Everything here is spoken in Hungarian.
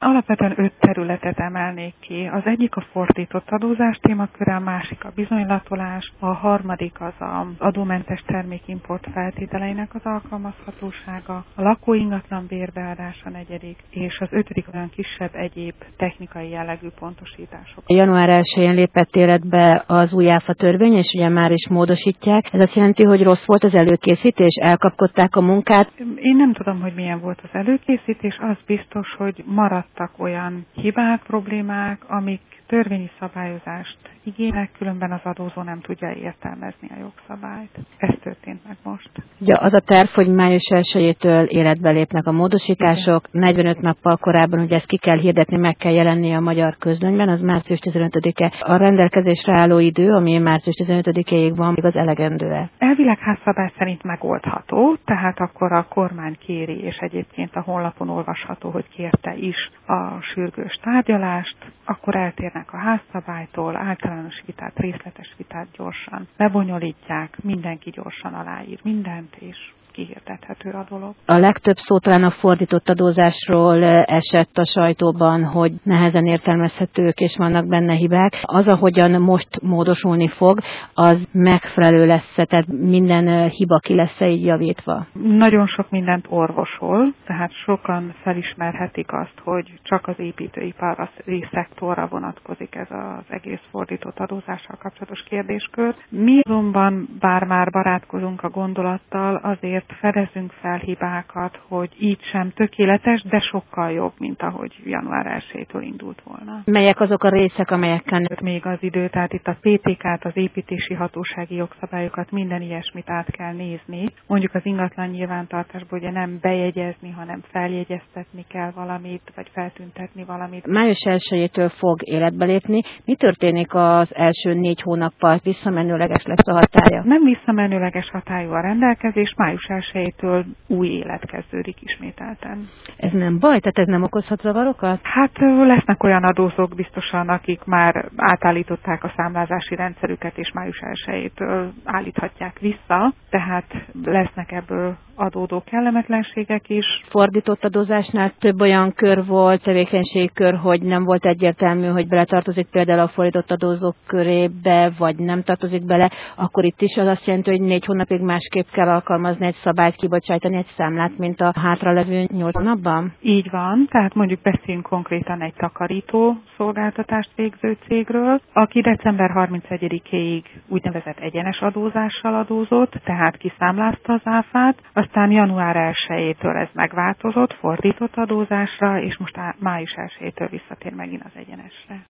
Alapvetően 5 területet emelnék ki. Az egyik a fordított adózás témaköre, a másik a bizonylatolás, a harmadik az az adómentes termékimport feltételeinek az alkalmazhatósága, a lakóingatlan bérbeadása negyedik, és az 5. olyan kisebb egyéb technikai jellegű pontosítások. Január 1-én lépett életbe az új áfa törvény, és ugye már is módosítják. Ez azt jelenti, hogy rossz volt az előkészítés, elkapkodták a munkát? Én nem tudom, hogy milyen volt az előkészítés, az biztos, hogy maradtak olyan hibák, problémák, amik törvényi szabályozást igényelnek, különben az adózó nem tudja értelmezni a jogszabályt. Ez történt meg most. Ugye az a terv, hogy május 1-től életbe lépnek a módosítások, 45 nappal korábban, ugye ezt ki kell hirdetni, meg kell jelenni a magyar közlönyben, az március 15-e. A rendelkezésre álló idő, ami március 15-ig van, még az elegendő-e? Elvileg házszabály szerint megoldható, tehát akkor a kormány kéri, és egyébként a honlapon olvasható, hogy kérte is a sürgős tárgyalást, akkor eltérnek a házszabálytól, általános vitát, részletes vitát gyorsan lebonyolítják, mindenki gyorsan aláír mindent, és kihirdethető a dolog. A legtöbb szó talán a fordított adózásról esett a sajtóban, hogy nehezen értelmezhetők és vannak benne hibák. Az, ahogyan most módosulni fog, az megfelelő lesz, tehát minden hiba ki lesz így javítva. Nagyon sok mindent orvosol, tehát sokan felismerhetik azt, hogy csak az építőipar szektorra vonatkozik ez az egész fordított adózással kapcsolatos kérdéskör. Mi azonban, bár már barátkozunk a gondolattal, azért fedezünk fel hibákat, hogy így sem tökéletes, de sokkal jobb, mint ahogy január 1-től indult volna. Melyek azok a részek, amelyekkel még az idő, tehát itt a PTK-t, az építési hatósági jogszabályokat, minden ilyesmit át kell nézni. Mondjuk az ingatlan nyilvántartásból ugye nem bejegyezni, hanem feljegyeztetni kell valamit, vagy feltüntetni valamit. Május 1-től fog életbe lépni. Mi történik az első 4 hónappal? Visszamenőleges lesz a hatálya? Nem visszamenőleges hatályú a rendelkezés, május 1-től új élet kezdődik ismételten. Ez nem baj? Tehát ez nem okozhat zavarokat? Hát lesznek olyan adózók biztosan, akik már átállították a számlázási rendszerüket, és május 1-től állíthatják vissza, tehát lesznek ebből adódó kellemetlenségek is. Fordított adózásnál több olyan kör volt, tevékenységkör, hogy nem volt egyértelmű, hogy beletartozik például a fordított adózók körébe, vagy nem tartozik bele, akkor itt is az azt jelenti, hogy 4 hónapig másképp kell alkalmazni egy szabályt, kibocsájtani egy számlát, mint a hátralevő 8 hónapban? Így van, tehát mondjuk beszélünk konkrétan egy takarító szolgáltatást végző cégről, aki december 31-ig úgynevezett egyenes adózással adózott, tehát kiszámlázta az áfát, aztán január 1-től ez megváltozott, fordított adózásra, és most május 1-től visszatér megint az egyenesre.